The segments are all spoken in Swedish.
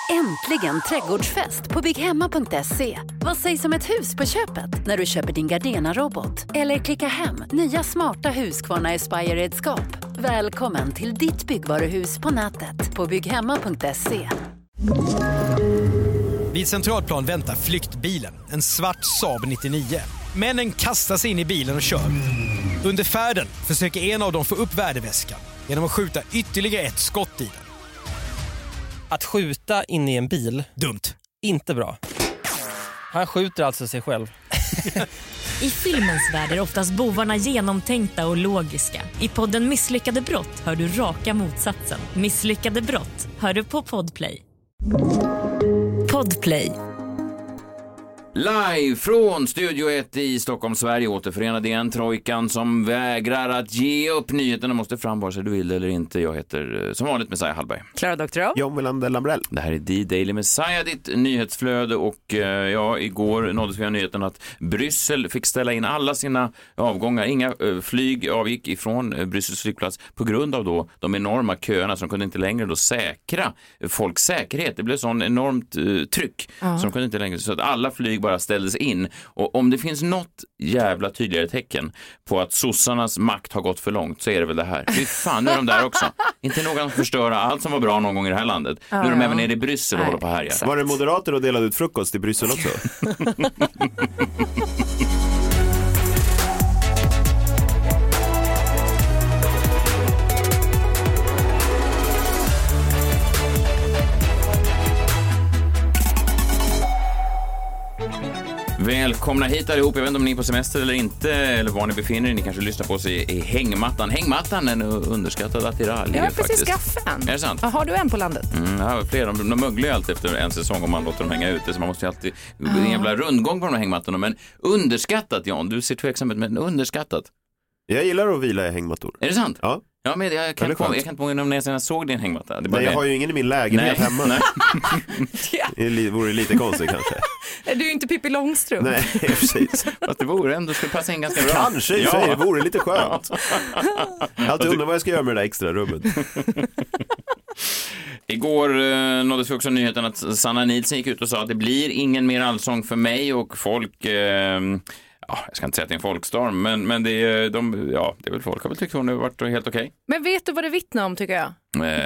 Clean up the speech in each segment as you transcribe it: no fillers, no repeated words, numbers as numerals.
Äntligen trädgårdsfest på bygghemma.se. Vad sägs om ett hus på köpet när du köper din Gardena-robot? Eller klicka hem nya smarta Husqvarna Aspire-redskap. Välkommen till ditt byggvaruhus på nätet på bygghemma.se. Vid Centralplan väntar flyktbilen, en svart Saab 99. Männen kastar sig in i bilen och kör. Under färden försöker en av dem få upp värdeväskan genom att skjuta ytterligare ett skott i den. Att skjuta in i en bil, dumt. Inte bra. Han skjuter alltså sig själv. I filmens värld är oftast bovarna genomtänkta och logiska. I podden Misslyckade brott hör du raka motsatsen. Misslyckade brott hör du på Podplay. Podplay. Live från Studio 1 i Stockholm, Sverige, återförenade igen trojkan som vägrar att ge upp. Nyheterna måste fram vare sig du vill eller inte. Jag heter som vanligt Messiah Hallberg. Klara Doktorov. John Melander Lambrell. Det här är D-Daily Messiah, ditt nyhetsflöde, och igår nåddes vi av nyheten att Bryssel fick ställa in alla sina avgångar. Inga flyg avgick ifrån Bryssels flygplats på grund av då de enorma köerna, som kunde inte längre då säkra folks säkerhet. Det blev sån enormt tryck som kunde inte längre, så att alla flyg bara ställdes in. Och om det finns något jävla tydligare tecken på att sossarnas makt har gått för långt, så är det väl det här. Fy fan, nu är de där också. Inte någon förstöra allt som var bra någon gång i det här landet. Nu är de även nere i Bryssel och håller på här. Ja. Var det moderater och delade ut frukost i Bryssel också? Välkomna hit allihop. Jag vet inte om ni är på semester eller inte, eller var ni befinner er. Ni kanske lyssnar på oss i hängmattan. Hängmattan är en underskattad attiralj. Jag har precis skaffat en. Är det sant? Har du en på landet? Ja, flera. De möglar ju alltid efter en säsong om man låter dem hänga ute. Så man måste ju alltid... Det är en jävla rundgång på de här hängmattorna. Men underskattat, Jan. Du ser tveksam ut, men underskattat. Jag gillar att vila i hängmattor. Är det sant? Ja. Ja, men jag kan inte påminna om när jag såg din hängmatta. Nej, jag har ju ingen i min lägenhet hemma. Nej. Det vore lite konstigt kanske. Du är ju inte Pippi Långstrump. Nej, precis. Fast det vore ändå, skulle passa in ganska bra. Kanske, det vore lite skönt. Jag alltid undrar vad jag ska göra med det där extra rummet. Igår nåddes vi också nyheten att Sanna Nielsen gick ut och sa att det blir ingen mer allsång för mig, och folk... jag ska inte säga att det är en folkstorm, men det är väl folk har väl tyckt hon har varit helt okej. Men vet du vad det vittnar om, tycker jag?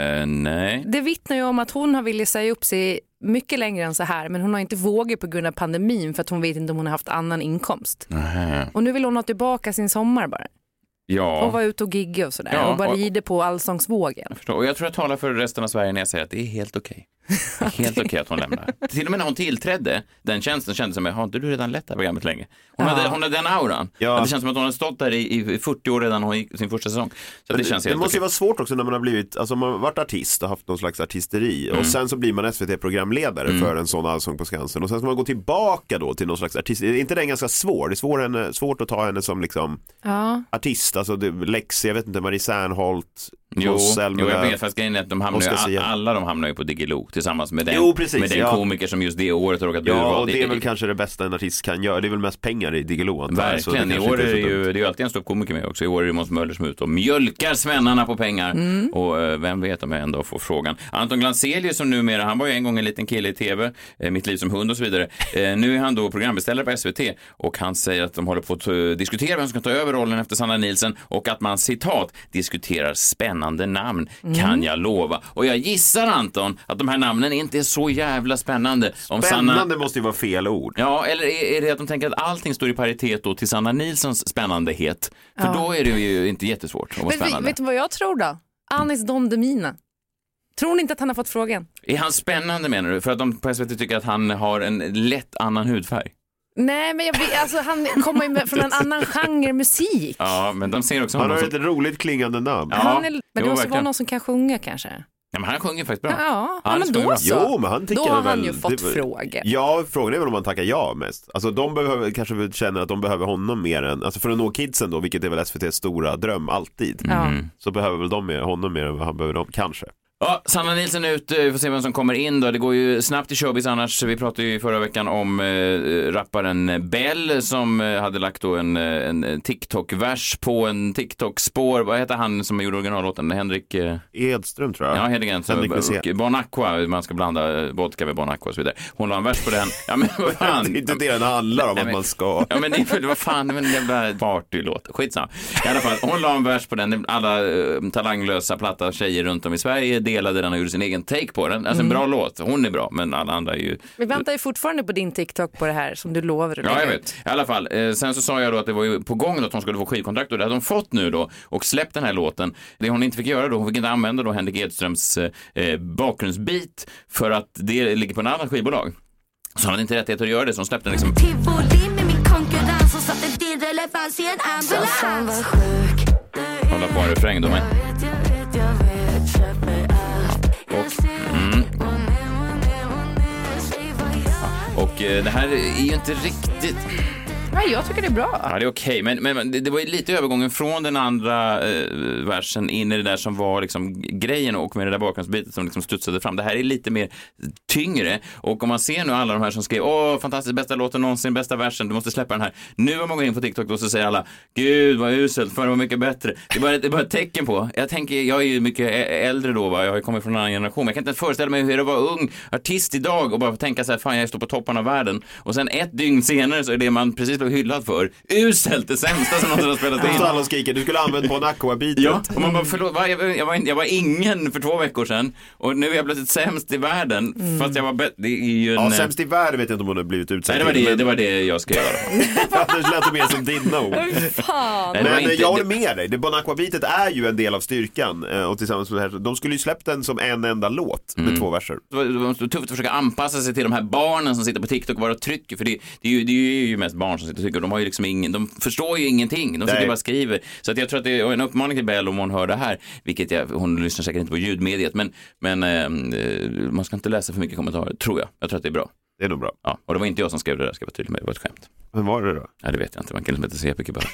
Nej. Det vittnar ju om att hon har velat säga upp sig mycket längre än så här, men hon har inte vågat på grund av pandemin, för att hon vet inte om hon har haft annan inkomst. Och nu vill hon ha tillbaka sin sommar bara. Ja. Och vara ute och gigga och sådär. Och bara rider på allsångsvågen. Jag förstår. Och jag tror jag talar för resten av Sverige när jag säger att det är helt okej. Helt okej att hon lämnar. Till och med när hon tillträdde den tjänsten kändes som, har inte du redan lett det här programmet länge? Hon hade den auran. Ja. Det känns som att hon har stått där i 40 år redan, hon gick sin första säsong. Så det känns helt måste ju vara svårt också när man har blivit, alltså man har varit artist och haft någon slags artisteri, och sen så blir man SVT-programledare för en sån allsång på Skansen, och sen ska man gå tillbaka då till någon slags artist. Är inte det ganska svårt? Det är svårt att ta henne som liksom artist, alltså Lex, jag vet inte, Marie Serneholt. Jo, jag vet, fast grejen är att alla de hamnar ju på Diggiloo tillsammans med den, med den komiker som just det året har råkat bli och det är väl kanske det bästa en artist kan göra. Det är väl mest pengar i Diggiloo. Verkligen, i år är det är ju alltid en stor komiker med också. I år är det Måns Möller som är ute och mjölkar svennarna på pengar. Och vem vet om jag ändå får frågan. Anton Glanzelius, som numera, han var ju en gång en liten kille i tv, Mitt liv som hund och så vidare. Nu är han då programbeställare på SVT, och han säger att de håller på att diskutera vem som ska ta över rollen efter Sanna Nielsen, och att man, citat, diskuterar spännande namn, kan jag lova. Och jag gissar, Anton, att de här namnen inte är så jävla spännande. Spännande måste ju vara fel ord. Ja, eller är det att de tänker att allting står i paritet då till Sanna Nielsens spännandehet? För då är det ju inte jättesvårt att vara spännande. Vet du vad jag tror då? Anis Don Demina. Tror ni inte att han har fått frågan? Är han spännande, menar du? För att de på SVT tycker att han har en lätt annan hudfärg. Nej, men han kommer ju från en annan genre musik. Ja, men de ser också han har ett roligt klingande namn. Ja, men det måste vara någon som kan sjunga kanske. Ja, men han sjunger faktiskt bra. Ja, men då så. Jo, men han då har han ju fått frågor. Ja, frågan är väl om man tackar ja mest. Alltså de behöver kanske känner att de behöver honom mer än, alltså för att nå kidsen då, vilket är väl SVT:s stora dröm alltid. Så behöver väl de honom mer än vad han behöver dem, kanske. Ja, Sanna Nielsen ut, vi får se vem som kommer in då. Det går ju snabbt i showbiz annars. Vi pratade ju förra veckan om rapparen Bell som hade lagt då en TikTok-vers på en TikTok-spår. Vad heter han som gjorde originallåten? Henrik... Edström tror jag. Ja, Henrik Bon Aqua, man ska blanda vodka med Bon Aqua och så vidare. Hon la en vers på den. Ja, men vad fan. Det är inte det den handlar om, att man ska... Ja, men vad fan, det var en jävla partylåt. Skitsamma. I alla fall, hon la en vers på den. Alla talanglösa platta tjejer runt om i Sverige delade den och gjorde sin egen take på den. Alltså en bra låt. Hon är bra, men alla andra är ju... Vi väntar ju fortfarande på din TikTok på det här som du lovade. Ja, jag vet. I alla fall. Sen så sa jag då att det var ju på gång att hon skulle få skivkontrakt och det hade hon fått nu då och släppt den här låten. Det hon inte fick göra då, hon fick inte använda då Henrik Edströms bakgrundsbit för att det ligger på en annan skivbolag. Så han hade inte rättighet att göra det, så hon släppte den liksom... Hålla på en refräng då, men... Och det här är ju inte riktigt... Nej, jag tycker det är bra. Ja, det är okej. Men det var ju lite övergången från den andra versen in i det där som var liksom grejen och med det där bakgrundsbitet som liksom studsade fram. Det här är lite mer tyngre. Och om man ser nu alla de här som skrev fantastiskt, bästa låten någonsin, bästa versen, du måste släppa den här. Nu har man gått in på TikTok och så säger alla, gud vad uselt, förr var mycket bättre. Det är bara ett tecken på. Jag är ju mycket äldre då, va? Jag har ju kommit från en annan generation. Men jag kan inte föreställa mig hur det var ung artist idag och bara tänka så här, fan jag står på toppen av världen. Och sen ett dygn senare så är det man precis blev hyllad för. Uselt, det sämsta som någon har spelat in. Så alla skriker, du skulle använt på en Aqua-bitet. Ja, och man bara, förlåt, jag var ingen för 2 veckor sedan och nu är jag plötsligt sämst i världen fast jag var det är ju en... Ja, sämst i världen vet jag inte om hon har blivit utsedd. Nej, det var det jag skrev. Det lät mer som dina ord. Fan. Men jag håller med dig. Det Bon Aqua-bitet är ju en del av styrkan och tillsammans med det här, de skulle ju släppt den som en enda låt med 2 verser. Det var tufft att försöka anpassa sig till de här barnen som sitter på TikTok och bara trycker, för det är ju mest barn som sitter och tycker. De har ju liksom de förstår ju ingenting. De sitter bara skriver. Så att jag tror att det är en uppmaning till Bell om hon hör det här, vilket hon lyssnar säkert inte på ljudmediet, men man ska inte läsa för mycket kommentarer, tror jag. Jag tror att det är bra. Det är nog bra. Ja, och det var inte jag som skrev det där, ska jag vara tydlig med, det var ett skämt. Men var det då? Ja, det vet jag inte, man kan inte CP bara.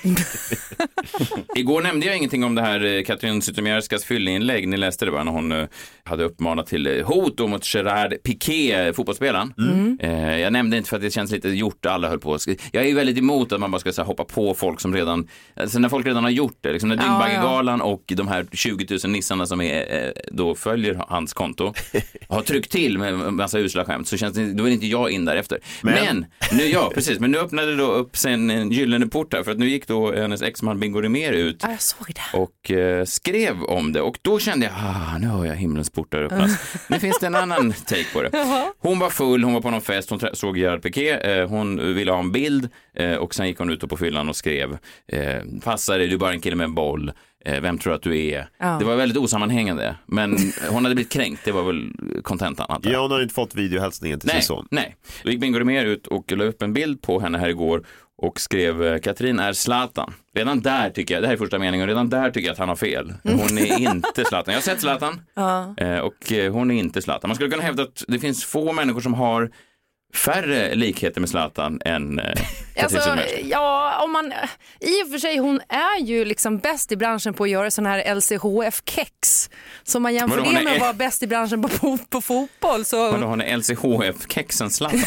Igår nämnde jag ingenting om det här Katrin Zytomierskas fylleinlägg. Ni läste det bara när hon hade uppmanat till hot mot Gerard Piqué, fotbollsspelaren. Jag nämnde inte för att det känns lite gjort, alla höll på. Jag är ju väldigt emot att man bara ska så här, hoppa på folk som redan, alltså när folk redan har gjort det, liksom när Dyngbaggegalan och de här 20 000 nissarna som då följer hans konto har tryckt till med en massa usla skämt, så känns det, då är inte jag in där efter. Men nu öppnade då upp sen en gyllene port här, för att nu gick då hennes exman Bingo Rimér ut och skrev om det, och då kände jag, nu har jag himlens portar öppnas. Nu finns det en annan take på det. Hon var full, hon var på någon fest, hon såg Gerard Piqué, hon ville ha en bild och sen gick hon ut på fyllan och skrev, passa dig, du är bara en kille med en boll. Vem tror att du är? Det var väldigt osammanhängande, men hon hade blivit kränkt, det var väl kontentan. Ja, hon hade inte fått videohälsningen till sin son. Nej, då gick Bingo Rimér ut och la upp en bild på henne här igår och skrev, Katrin är Zlatan. Redan där tycker jag, det här är första meningen, redan där tycker jag att han har fel. Hon är inte Zlatan. Jag har sett Zlatan och hon är inte Zlatan. Man skulle kunna hävda att det finns få människor som har färre likheter med Zlatan än alltså, ja, om man, i och för sig, hon är ju liksom bäst i branschen på att göra sån här LCHF-kex. Så man jämför det med att vara bäst i branschen på fotboll. Så... Men då har ni LCHF-kexen Zlatan?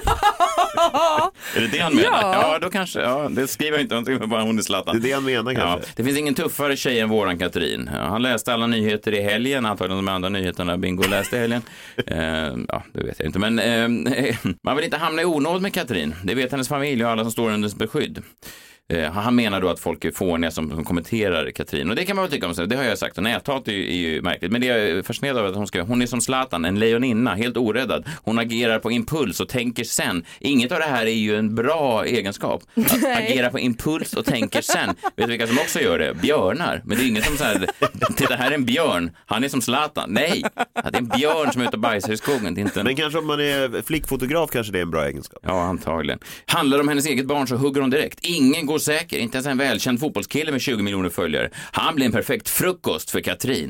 Är det han menar? Ja, då kanske, det skriver jag inte om, bara hon är Zlatan. Det är det han menar kanske. Det finns ingen tuffare tjej än våran Katrin. Han läste alla nyheter i helgen, antagligen de andra nyheterna Bingo läste i helgen. Det vet jag inte, men man vill inte hamna i onåd med Katrin. Det vet hennes familj och alla som står under hennes beskydd. Han menar då att folk är fåniga som kommenterar Katrin. Och det kan man väl tycka om sig. Det har jag sagt. Och näthat är ju märkligt. Men det är fascinerande av att hon är som Zlatan, en lejoninna, helt oräddad. Hon agerar på impuls och tänker sen. Inget av det här är ju en bra egenskap. Att agera på impuls och tänker sen. Vet du vilka som också gör det? Björnar. Men det är ingen som säger, det här är en björn. Han är som Zlatan. Nej, det är en björn som är ute och bajsar i skogen. Det är inte en... Men kanske om man är flickfotograf kanske det är en bra egenskap. Ja, antagligen. Handlar det om hennes eget barn så hugger hon direkt. Ingen går säker, inte ens en välkänd fotbollskille med 20 miljoner följare. Han blir en perfekt frukost för Katrin.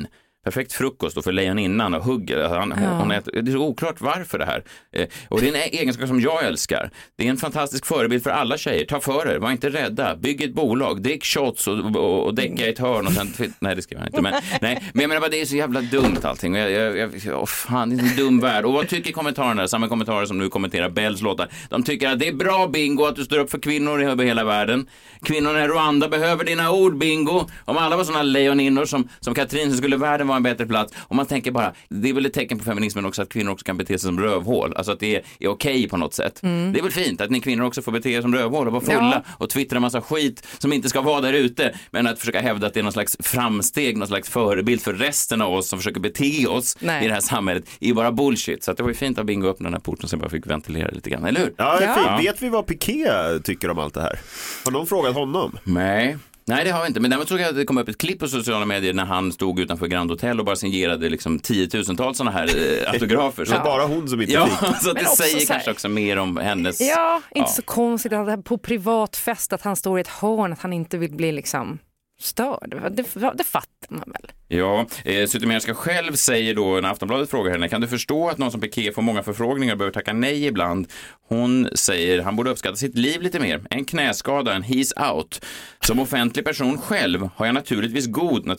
perfekt frukost och för lejoninnan och hugger. Hon äter, det är så oklart varför det här. Och det är en egenskap som jag älskar. Det är en fantastisk förebild för alla tjejer. Ta för er, var inte rädda. Bygg ett bolag, drick shots och däcka i ett hörn och sen... Nej, det skriver jag inte. Men jag menar bara, det är så jävla dumt allting. Fan, det är en dum värld. Och vad tycker kommentarerna? Samma kommentarer som nu kommenterar Bells låtar. De tycker att det är bra, Bingo, att du står upp för kvinnor över hela världen. Kvinnorna i Rwanda behöver dina ord, Bingo. Om alla var sådana lejoninnor som Katrin, så skulle världen vara en bättre plats. Och man tänker bara, det är väl ett tecken på feminismen också att kvinnor också kan bete sig som rövhål. Alltså att det är okej på något sätt. Det är väl fint att ni kvinnor också får bete er som rövhål och vara fulla och twittra en massa skit som inte ska vara där ute. Men att försöka hävda att det är någon slags framsteg, någon slags förebild för resten av oss som försöker bete oss i det här samhället är ju bara bullshit. Så att det var ju fint att Bingo öppnade den här porten så jag bara fick ventilera lite grann, eller hur? Ja, det är fint. Vet vi vad Piqué tycker om allt det här? Har någon frågat honom? Nej, det har vi inte. Men däremot såg jag att det kom upp ett klipp på sociala medier när han stod utanför Grand Hotel och bara signerade liksom 10,000-tals sådana här autografer. Så bara hon som inte fick. Så att det säger kanske också mer om hennes... Ja, inte så konstigt att det på privatfest att han står i ett hörn, att han inte vill bli liksom störd. Det fattar man väl. Ja, Zytomierska själv säger då när Aftonbladet frågar henne, kan du förstå att någon som Piqué får många förfrågningar och behöver tacka nej ibland? Hon säger, han borde uppskatta sitt liv lite mer. En knäskada, en he's out. Som offentlig person själv har jag naturligtvis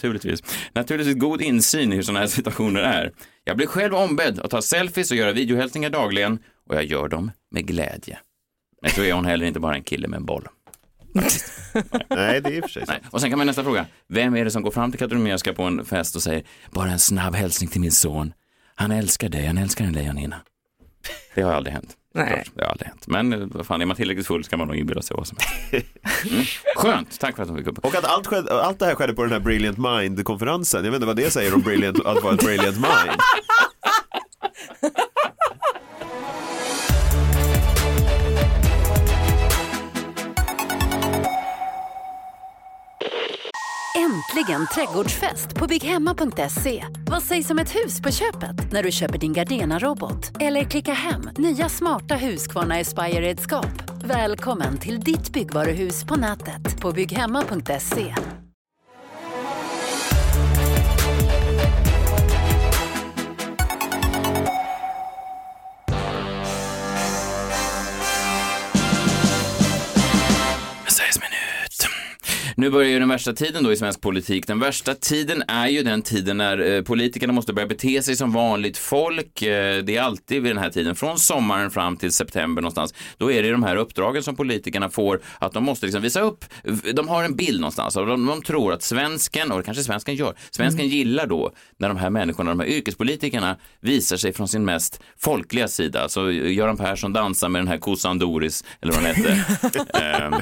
god insyn i hur sådana här situationer är. Jag blir själv ombedd att ta selfies och göra videohälsningar dagligen och jag gör dem med glädje. Men så är hon heller inte bara en kille med en boll. Nej, det är för sig. Nej. Och sen kan man nästa fråga. Vem är det som går fram till Zytomierska på en fest och säger bara en snabb hälsning till min son. Han älskar dig, han älskar en lejonina. Det har aldrig hänt. Nej. Det har aldrig hänt. Men vad fan, är man tillräckligt full så kan man nog inbilla sig vad som helst. Skönt, tack för att de fick upp. Och att allt det här skedde på den här Brilliant Mind-konferensen. Jag vet inte vad det säger om att vara ett Brilliant Mind. Äntligen trädgårdsfest på bygghemma.se. Vad sägs om ett hus på köpet när du köper din Gardena-robot? Eller klicka hem nya smarta Husqvarna Aspire-redskap. Välkommen till ditt byggvaruhus på nätet på bygghemma.se. Nu börjar ju den värsta tiden då i svensk politik. Den värsta tiden är ju den tiden när politikerna måste börja bete sig som vanligt folk. Det är alltid vid den här tiden, från sommaren fram till september någonstans. Då är det de här uppdragen som politikerna får, att de måste liksom visa upp. De har en bild någonstans och de tror att svensken, och det kanske svensken gör, svensken gillar då när de här människorna, de här yrkespolitikerna visar sig från sin mest folkliga sida. Så Göran Persson dansar med den här kossan Doris, eller vad den hette.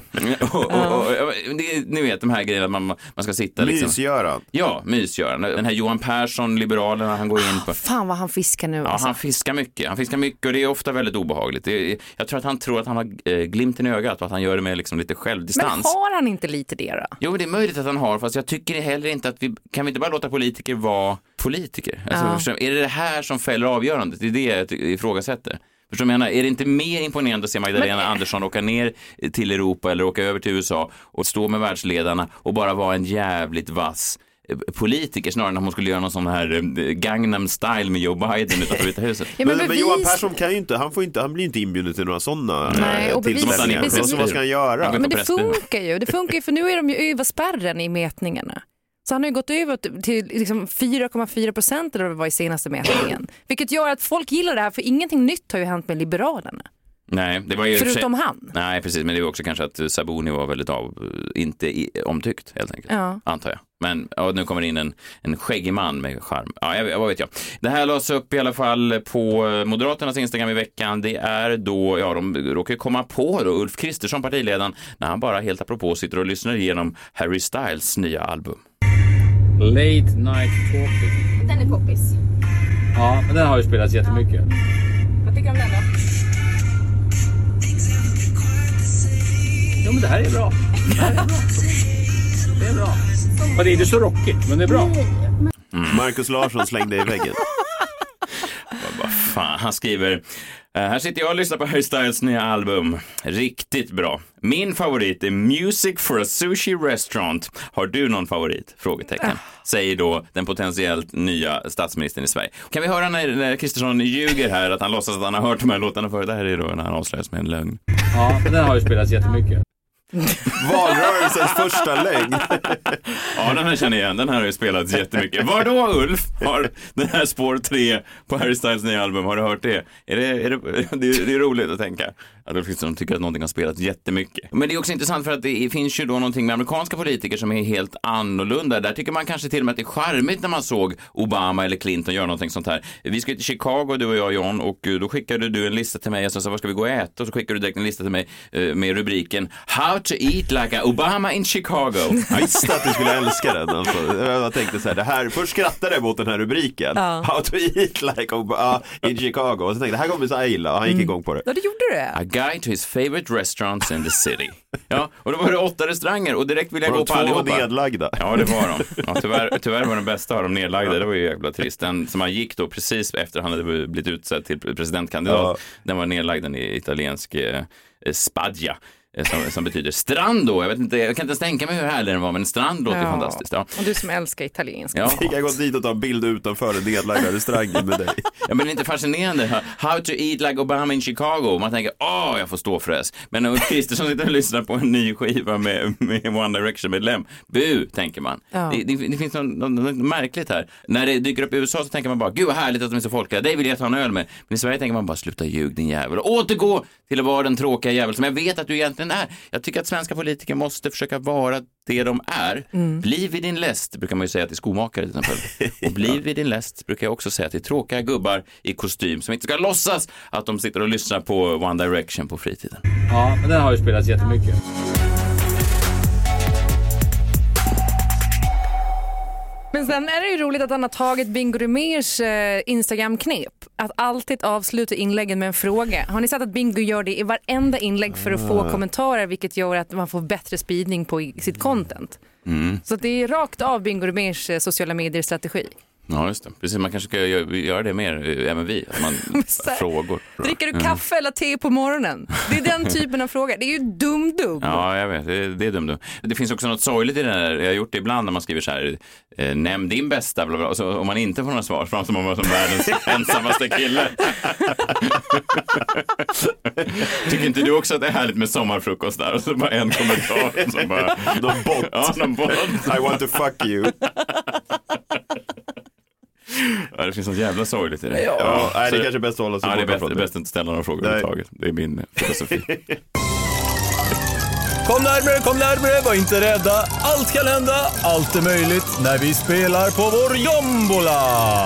Ni vet de här grejerna, man ska sitta liksom. Mysgöran. Ja, mysgöran. Den här Johan Persson, Liberalerna, han går in på... Fan vad han fiskar nu. Ja, alltså. Han fiskar mycket och det är ofta väldigt obehagligt. Jag tror att han tror att han har glimten i ögat och att han gör det med liksom lite självdistans. Men har han inte lite det då? Jo, det är möjligt att han har, fast jag tycker heller inte att kan vi inte bara låta politiker vara politiker? Alltså, är det här som fäller avgörandet? Det är det jag ifrågasätter. Förstår jag menar, är det inte mer imponerande att se Magdalena Andersson åka ner till Europa eller åka över till USA och stå med världsledarna och bara vara en jävligt vass politiker snarare än att hon skulle göra någon sån här Gangnam style med Joe Biden utanför Vita huset. Ja, men Johan Persson kan ju inte, han blir inte inbjuden till några sådana tillställningar. Så vad ska han göra? Men det funkar ju, för nu är de ju över spärren i mätningarna. Så han har ju gått över till liksom 4,4% eller vad det var i senaste mätningen. Vilket gör att folk gillar det här, för ingenting nytt har ju hänt med Liberalerna. Nej, det var ju förutom han. Nej, precis, men det var också kanske att Sabuni var väldigt inte omtyckt helt enkelt, antar jag. Men nu kommer in en skäggig man med charm. Ja, vad vet jag. Det här lades upp i alla fall på Moderaternas Instagram i veckan. Det är då, de råkar komma på då Ulf Kristersson, partiledaren, när han bara helt apropå sitter och lyssnar igenom Harry Styles nya album. Late Night Talking. Den är poppis. Ja, men den har ju spelats jättemycket. Vad tycker du om den då? Jo, men det här är bra. Det är bra. Och det är inte så rockigt, men det är bra. Marcus Larsson slängde i väggen. Vad fan, han skriver... Här sitter jag och lyssnar på Harry Styles nya album. Riktigt bra. Min favorit är Music for a Sushi Restaurant. Har du någon favorit? Frågetecken. Säger då den potentiellt nya statsministern i Sverige. Kan vi höra när Kristersson ljuger här att han låtsas att han har hört de här låtarna förut? Det här är då när han avslöjas med en lögn. Ja, men den har ju spelats jättemycket. Valrörelsens första lögn. Ja, den här känner jag igen. Den här har ju spelats jättemycket. Var då, Ulf? Har den här spår 3 på Harry Styles nya album? Har du hört det? Det är roligt att tänka. Adolf Kristersson tycker att någonting har spelats jättemycket. Men det är också intressant för att det finns ju då någonting med amerikanska politiker som är helt annorlunda. Där tycker man kanske till och med att det är charmigt när man såg Obama eller Clinton göra någonting sånt här. Vi ska till Chicago, du och jag, John, och då skickade du en lista till mig. Jag sa, var ska vi gå och äta? Och så skickade du direkt en lista till mig med rubriken How to eat like a Obama in Chicago. Jag visste att du skulle älska den. Alltså. Jag tänkte så här, först skrattade jag mot den här rubriken. How to eat like Obama in Chicago. Och så tänkte jag, det här kommer så illa. Och han gick igång på det. Ja, det gjorde det. A guide to his favorite restaurants in the city. Ja, och då var det 8 restauranger och direkt ville jag gå på allihopa. 2 nedlagda. Ja, det var de. Ja, tyvärr var den bästa av de nedlagda. Det var ju jävla trist. Den som han gick då precis efter han hade blivit utsedd till presidentkandidat. Den var nedlagd, den i italiensk Spadja. Som betyder strand då. Jag kan inte ens tänka mig hur härlig den var, men strand låter fantastiskt. Ja. Och du som älskar italienska. Ja. Fick jag gått dit och ta en bild utanför den nedlagda restaurangen med dig. Ja, men det är inte fascinerande. How to eat like Obama in Chicago. Man tänker, jag får stå fräs. Men när Kristersson sitter och lyssnar på en ny skiva med One Direction-medlem, tänker man. Ja. Det finns något märkligt här. När det dyker upp i USA så tänker man bara, gud vad härligt att de är så folkliga. Det vill jag ta en öl med. Men i Sverige tänker man bara, sluta ljug din jävel. Och återgå till att vara den tråkiga jävel som jag vet att du egentligen är. Jag tycker att svenska politiker måste försöka vara det de är. Bli vid din läst, brukar man ju säga till skomakare till exempel. Och bli vid din läst brukar jag också säga till tråkiga gubbar i kostym som inte ska låtsas att de sitter och lyssnar på One Direction på fritiden. Ja, men den har ju spelats jättemycket. Men sen är det ju roligt att han har tagit Bingo Rimérs Instagram-knep. Att alltid avsluta inläggen med en fråga. Har ni sett att Bingo gör det i varenda inlägg för att få kommentarer, vilket gör att man får bättre spridning på sitt content. Så det är rakt av Bingo Rimérs sociala medier-strategi. Ja, just det. Precis, man kanske ska göra det mer, även vi. Att man frågor. Dricker du kaffe eller te på morgonen? Det är den typen av fråga. Det är ju dum. Ja, jag vet. Det är dum. Det finns också något sorgligt i det där. Jag har gjort det ibland när man skriver så här, nämn din bästa, bla bla. Och så, om man inte får några svar, fram som man var som världens ensammaste kille. Tycker inte du också att det är härligt med sommarfrukost där? Och så bara en kommentar. Så bara, någon bot. Ja, någon bot. I want to fuck you. Ja, det finns något jävla sorgligt i det. Ja, det är kanske bäst att hålla sig det är bäst att inte ställa några frågor överhuvudtaget. Det är min filosofi. Kom närmare, var inte rädda. Allt kan hända, allt är möjligt när vi spelar på vår jombola.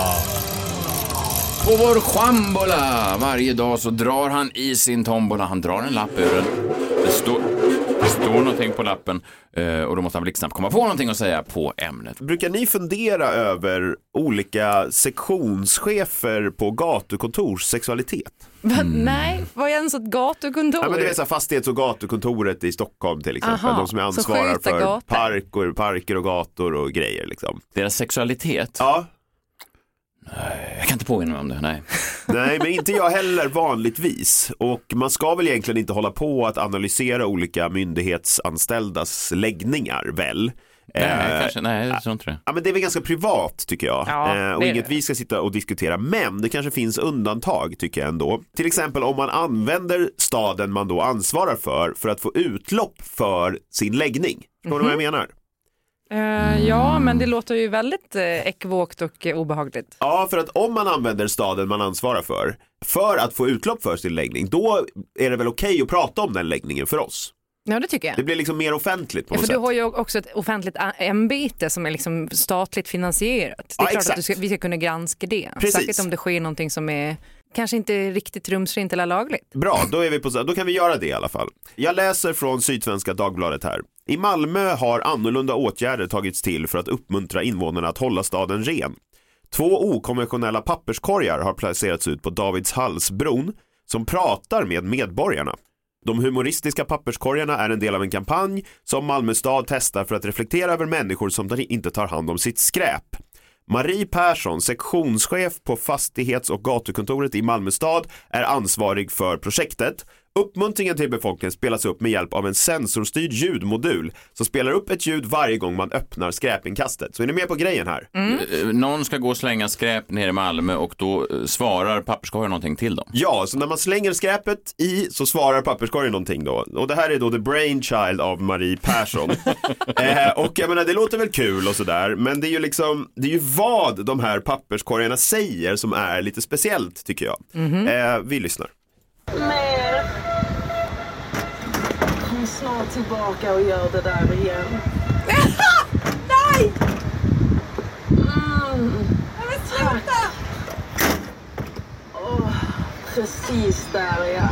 På vår chambola. Varje dag så drar han i sin tombola. Han drar en lapp ur den. Det står någonting på lappen och då måste han blixtsnabbt komma på någonting att säga på ämnet. Brukar ni fundera över olika sektionschefer på gatukontors sexualitet? Nej, vad är ens ett gatukontor? Ja, men det är så här fastighets- och gatukontoret i Stockholm till exempel. Aha, de som är ansvarar för parker och gator och grejer liksom. Deras sexualitet? Ja. Nej, jag kan inte påminna mig om det, nej. Nej, men inte jag heller vanligtvis. Och man ska väl egentligen inte hålla på att analysera olika myndighetsanställdas läggningar, väl? Nej, jag tror inte det. Ja, men det är väl ganska privat tycker jag. Och inget det. Vi ska sitta och diskutera. Men det kanske finns undantag tycker jag ändå. Till exempel om man använder staden man då ansvarar för att få utlopp för sin läggning. Förstår du vad jag menar? Ja, men det låter ju väldigt ekvokt och obehagligt. Ja, för att om man använder staden man ansvarar för att få utlopp för sin läggning, då är det väl okej att prata om den läggningen för oss. Ja, det tycker jag. Det blir liksom mer offentligt på något för sätt. Du har ju också ett offentligt ämbete som är liksom statligt finansierat. Det är klart att vi ska kunna granska det. Precis. Särskilt om det sker någonting som är kanske inte riktigt rumsrent eller lagligt. Bra, då kan vi göra det i alla fall. Jag läser från Sydsvenska Dagbladet här. I Malmö har annorlunda åtgärder tagits till för att uppmuntra invånarna att hålla staden ren. 2 okonventionella papperskorgar har placerats ut på Davidshallsbron som pratar med medborgarna. De humoristiska papperskorgarna är en del av en kampanj som Malmö stad testar för att reflektera över människor som inte tar hand om sitt skräp. Marie Persson, sektionschef på fastighets- och gatukontoret i Malmö stad, är ansvarig för projektet. Uppmuntringen till befolkningen spelas upp med hjälp av en sensorstyrd ljudmodul som spelar upp ett ljud varje gång man öppnar skräpinkastet. Så är ni med på grejen här? Någon ska gå och slänga skräp ner i Malmö och då svarar papperskorgen någonting till dem. Ja, så när man slänger skräpet i så svarar papperskorgen någonting då. Och det här är då the brainchild av Marie Persson. Och jag menar, det låter väl kul och sådär, men det är ju liksom, det är ju vad de här papperskorgarna säger som är lite speciellt, tycker jag. Vi lyssnar. Mer. Kom snart tillbaka och gör det där igen. Nej! Tack. Precis där, ja.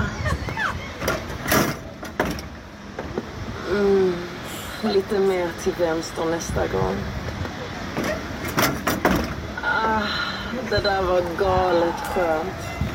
Lite mer till vänster nästa gång. Det där var galet skönt.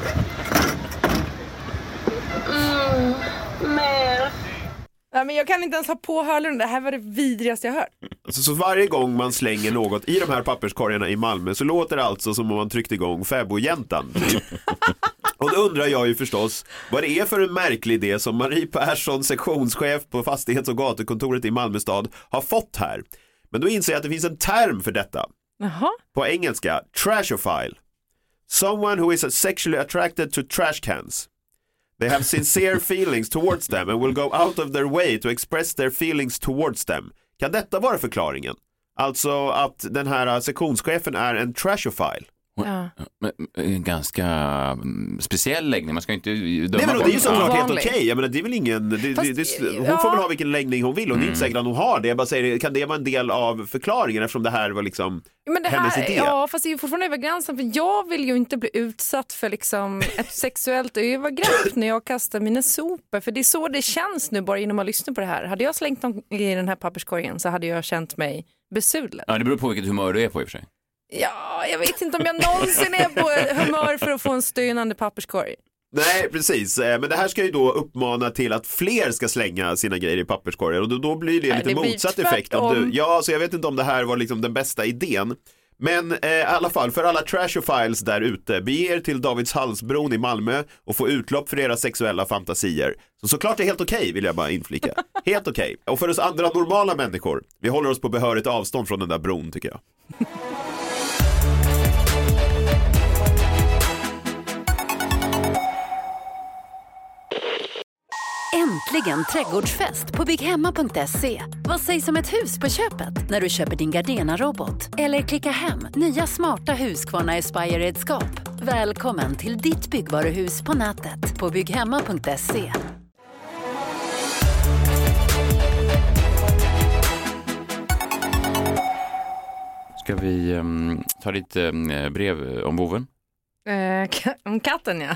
Mer. Nej, men jag kan inte ens ha på hörluren. Det här var det vidrigaste jag hört. Alltså, så varje gång man slänger något i de här papperskorgarna i Malmö så låter det alltså som om man tryckte igång fäbodjäntan. Och då undrar jag ju förstås vad det är för en märklig idé som Marie Persson, sektionschef på fastighets- och gatukontoret i Malmö stad, har fått här. Men då inser jag att det finns en term för detta. Jaha. På engelska, trashophile. Someone who is sexually attracted to trash cans. They have sincere feelings towards them and will go out of their way to express their feelings towards them. Kan detta vara förklaringen? Alltså att den här sektionschefen är en trashophile. Ja. En ganska speciell läggning. Man ska inte döma. Nej, men det är ju såklart helt Vanlig. okej. Jag menar, det är väl ingen hon ja. får väl ha vilken läggning hon vill och det är inte säkert att hon har det. Jag bara säger, kan det vara en del av förklaringen eftersom det här var liksom Men det hennes här, idé? ja, fast det är ju fortfarande över gränsen, för jag vill ju inte bli utsatt för liksom ett sexuellt övergrepp när jag kastar mina sopor, för det är så det känns nu bara genom att lyssna på det här. Hade jag slängt dem i den här papperskorgen så hade jag känt mig besudlad. Ja, det beror på vilket humör du är på i och för sig. Ja, jag vet inte om jag någonsin är på humör för att få en stönande papperskorg. Nej, precis. Men det här ska ju då uppmana till att fler ska slänga sina grejer i papperskorgar och då blir det lite det blir motsatt effekt. Ja, så jag vet inte om det här var liksom den bästa idén. Men i alla fall, för alla trashophiles där ute, bege er till Davidshalsbron i Malmö och få utlopp för era sexuella fantasier. Så såklart är helt okej, vill jag bara inflika. Helt okej. Och för oss andra normala människor, vi håller oss på behörigt avstånd från den där bron, tycker jag. Äntligen trädgårdsfest på bygghemma.se. Vad sägs om ett hus på köpet när du köper din Gardena-robot? Eller klicka hem nya smarta Husqvarna Aspire-redskap. Välkommen till ditt byggvaruhus på nätet på bygghemma.se. Ska vi ta lite brev om boven? Om katten, ja.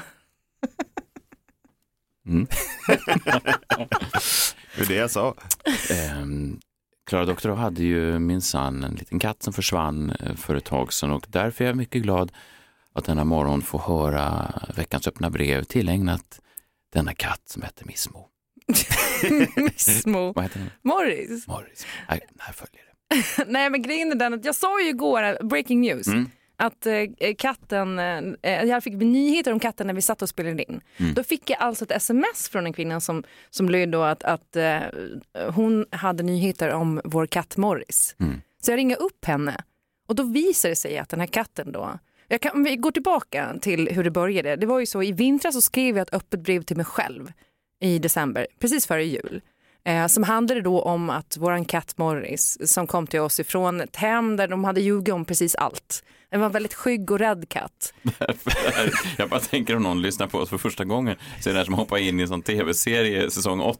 Det är det jag sa. Klara Doktor hade ju minsann en liten katt som försvann för ett tag sedan och därför är jag mycket glad att denna morgon få höra veckans öppna brev tillägnat denna katt som heter Missmo. Missmo. Vad heter den? Morris. Nej, här följer det. Nej, men grejen är den att jag sa ju igår, breaking news, att katten, jag fick nyheter om katten när vi satt och spelade in. Då fick jag alltså ett sms från en kvinna som löd då att hon hade nyheter om vår katt Morris. Så jag ringer upp henne och då visar det sig att den här katten då, om vi går tillbaka till hur det började. Det var ju så, i vintras så skrev jag ett öppet brev till mig själv i december, precis före jul. Som handlade då om att våran katt Morris, som kom till oss ifrån ett hem där de hade ljugit om precis allt. Det var en väldigt skygg och rädd katt. Jag bara tänker om någon lyssnar på oss för första gången så är det där som hoppar in i en sån tv-serie säsong 8.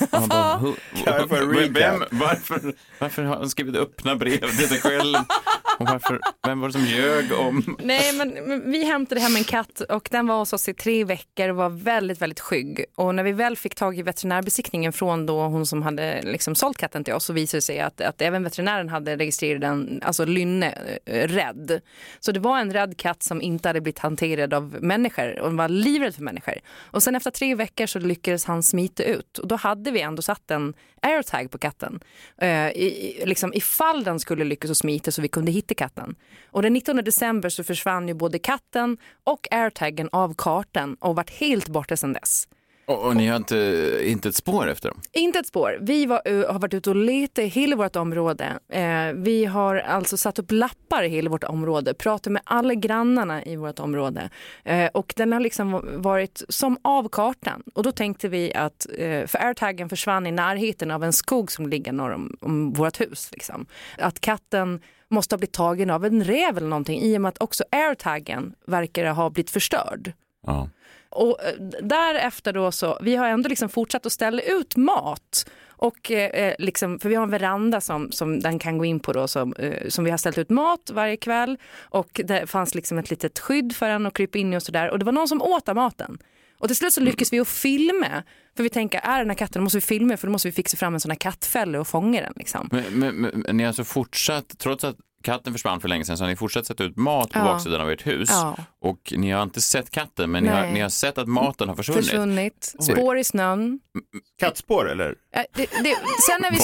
Varför har han skrivit öppna brev till sig själv? Och vem var det som ljög om? Nej, men vi hämtade hem en katt och den var hos oss i 3 veckor och var väldigt, väldigt skygg. Och när vi väl fick tag i veterinärbesiktningen från då hon som hade liksom sålt katten till oss, så visade det sig att även veterinären hade registrerat den, alltså Lynne, rädd. Så det var en rädd katt som inte hade blivit hanterad av människor och var livrädd för människor. Och sen efter 3 veckor så lyckades han smita ut. Och då hade vi ändå satt en airtag på katten. Liksom ifall den skulle lyckas att smita så vi kunde hitta hitta katten. Och den 19 december så försvann ju både katten och airtaggen av kartan och varit helt borta sedan dess. Och ni har inte ett spår efter dem? Inte ett spår. Vi har varit ute och letat i hela vårt område. Vi har alltså satt upp lappar i hela vårt område. Pratat med alla grannarna i vårt område. Och den har liksom varit som av kartan. Och då tänkte vi att, för airtaggen försvann i närheten av en skog som ligger norr om vårt hus. Liksom. Att katten måste ha blivit tagen av en räv eller någonting. I och med att också airtaggen verkar ha blivit förstörd. Ja. Och därefter då så, vi har ändå liksom fortsatt att ställa ut mat och liksom, för vi har en veranda som den kan gå in på då som vi har ställt ut mat varje kväll och det fanns liksom ett litet skydd för den att krypa in i och sådär och det var någon som åt av maten. Och till slut så lyckas vi att filma. För vi tänker, den här katten, då måste vi filma för då måste vi fixa fram en sån här kattfälla och fånga den liksom. Men ni har alltså fortsatt, trots att katten försvann för länge sedan så har ni fortsatt sätta ut mat på baksidan av ert hus. Ja. Och ni har inte sett katten men ni har sett att maten har försvunnit. Spår i snön. Kattspår eller? Sen när vi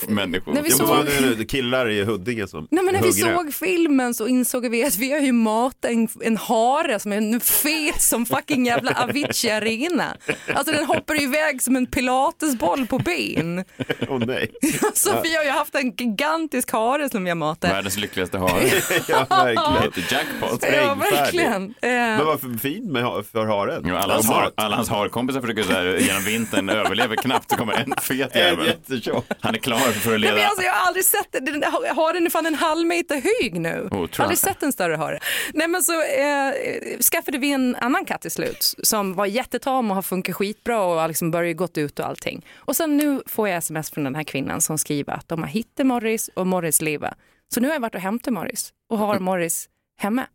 såg killar i Huddinge som när vi såg filmen så insåg vi att vi har ju matat en hare som är en fet som fucking jävla Avicii Arena. Alltså den hoppar iväg som en pilatesboll på ben. Nej. Så vi har ju haft en gigantisk hare som vi har matat. Världens lyckligaste hare. Ja, verkligen. Jackpot. Ja, verkligen. Men varför fint för haren? Jo, alla hans harkompisar försöker så här, genom vintern överlever knappt så kommer en fet jävel. Han är klar för att leda. Men alltså, jag har aldrig sett det. Haren är fan en halv meter hög nu. Jag har aldrig sett en större hare. Nej men så skaffade vi en annan katt i slut som var jättetam och har funkat skitbra och liksom börjat gått ut och allting. Och sen nu får jag sms från den här kvinnan som skriver att de har hittat Morris och Morris lever. Så nu har jag varit och hämtat Morris och har Morris hemma.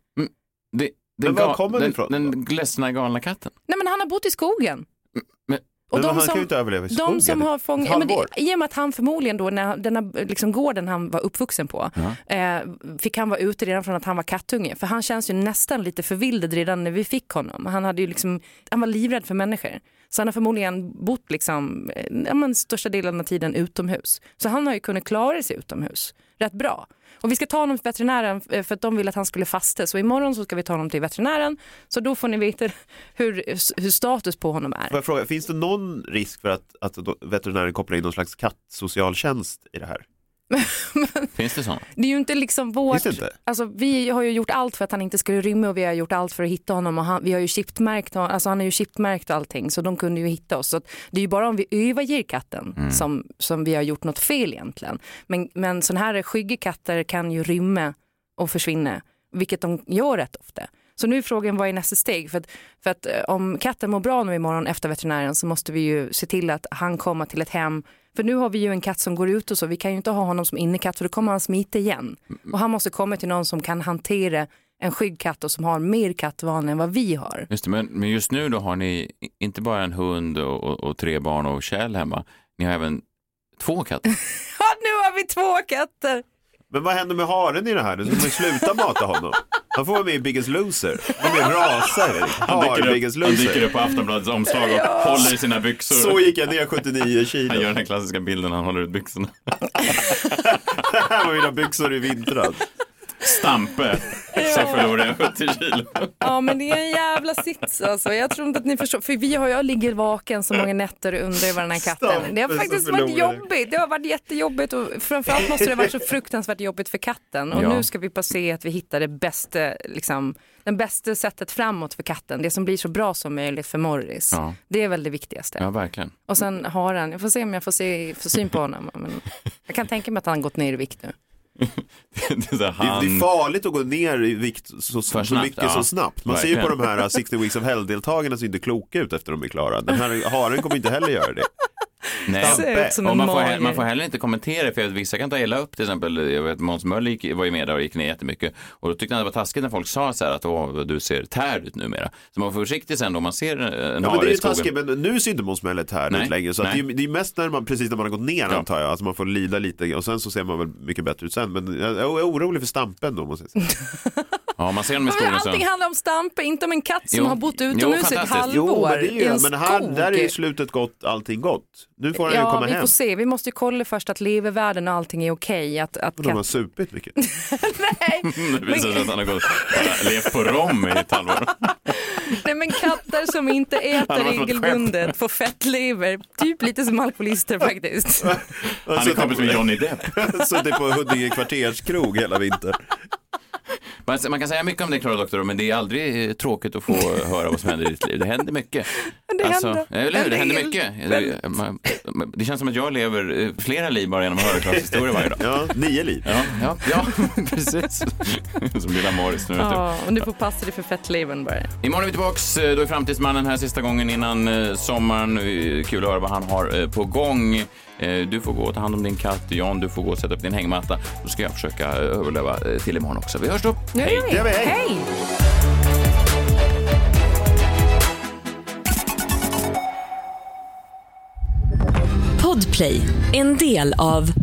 Men var kommer den ifrån? Den ledsna galna katten? Nej men han har bott i skogen. Och han kan ju inte överleva i skogen. De som har fångat, i och med att han förmodligen då, när den liksom gården han var uppvuxen på, fick han vara ute redan från att han var kattunge. För han känns ju nästan lite förvildad redan när vi fick honom. Han var livrädd för människor. Så han har förmodligen bott liksom, största delen av tiden utomhus. Så han har ju kunnat klara sig utomhus rätt bra. Och vi ska ta honom till veterinären för att de vill att han skulle fasta. Så imorgon så ska vi ta honom till veterinären. Så då får ni veta hur status på honom är. Får jag fråga, finns det någon risk för att veterinären kopplar in någon slags kattsocialtjänst i det här? Finns det sånt? Det är ju inte liksom vårt... Alltså, vi har ju gjort allt för att han inte skulle rymma och vi har gjort allt för att hitta honom och vi har ju chipmärkt, alltså han är ju chipmärkt och allting så de kunde ju hitta oss. Så det är ju bara om vi överger katten som vi har gjort något fel egentligen. Men sån här skygga katter kan ju rymma och försvinna, vilket de gör rätt ofta. Så nu är frågan, vad är nästa steg? För att om katten mår bra nu imorgon efter veterinären så måste vi ju se till att han kommer till ett hem. För nu har vi ju en katt som går ut och så. Vi kan ju inte ha honom som innekatt för då kommer han smita igen. Och han måste komma till någon som kan hantera en skyggkatt och som har mer kattvanor än vad vi har. Just det, men just nu då har ni inte bara en hund och 3 barn och Kjell hemma. Ni har även 2 katter. Ja, nu har vi 2 katter. Men vad händer med haren i det här? Du ska man sluta mata honom. Han får vara med i Biggest Loser. Han blir rasare. Han dyker upp på Aftonbladets omslag och håller i sina byxor. Så gick jag ner 79 kilo. Han gör den här klassiska bilden när han håller ut byxorna. Det här var mina byxor i vintras. Stampe, så förlorar jag 70 kilo. Ja, men det är en jävla sits alltså. Jag tror inte att ni förstår, för jag ligger vaken så många nätter under den här katten. Stampe, det har faktiskt varit jobbigt. Det har varit jättejobbigt och framförallt måste det ha varit så fruktansvärt jobbigt för katten. Och nu ska vi bara se att vi hittar den bästa sättet framåt för katten. Det som blir så bra som möjligt för Morris. Ja. Det är väl det viktigaste. Ja, verkligen. Och sen har han, jag får se om jag får syn på honom. Men jag kan tänka mig att han har gått ner i vikt nu. Det är farligt att gå ner i vikt så mycket så snabbt. Man ser ju på de här 60 Weeks of Hell-deltagarna som inte är kloka ut efter de är klara. Den här haren kommer inte heller göra det. Nej, och man får heller inte kommentera för att vissa kan ta illa upp. Till exempel, jag vet, Måns Möller var ju med där och gick ner jättemycket. Och då tyckte han det var taskigt när folk sa så här att du ser tärd ut numera. Så man får försiktigt sen då man ser en hare i skogen. Taskigt, men nu ser inte Måns Möller tärd ut längre. Så att det är mest när man har gått ner antar jag. Alltså man får lida lite och sen så ser man väl mycket bättre ut sen. Men jag är orolig för stampen då måste jag säga. Ja, man ser dem i skogen. Allting handlar om Stampe, inte om en katt som har bott utomhus i ett halvår. Men där är ju slutet gott, allting gott. Nu får han ju komma hem. Ja, vi får se. Vi måste ju kolla först att levevärden och allting är okej. Att de har supit mycket. Nej. Det visar sig att han har levt på rom i ett halvår. Nej, men katter som inte äter regelbundet får fettlever. Typ lite som alkoholister faktiskt. Han är kompis med Johnny Depp. Så det är på Huddinge kvarterskrog hela vintern. Man kan säga mycket om det, Klara Doktor, men det är aldrig tråkigt att få höra vad som händer i ditt liv. Det händer mycket. Det händer mycket. Det känns som att jag lever flera liv bara genom att höra Klaras historia varje dag. Ja, 9 liv. Ja, precis. Som lilla Morris nu. Ja, och du får passa dig för fettlevern bara. Imorgon är vi tillbaks, då är Framtidsmannen här sista gången innan sommaren. Kul att höra vad han har på gång. Du får gå och ta hand om din katt, Jan, du får gå och sätta upp din hängmatta. Då ska jag försöka överleva till imorgon också. Vi hörs då. Hej! Hej! Podplay, en del av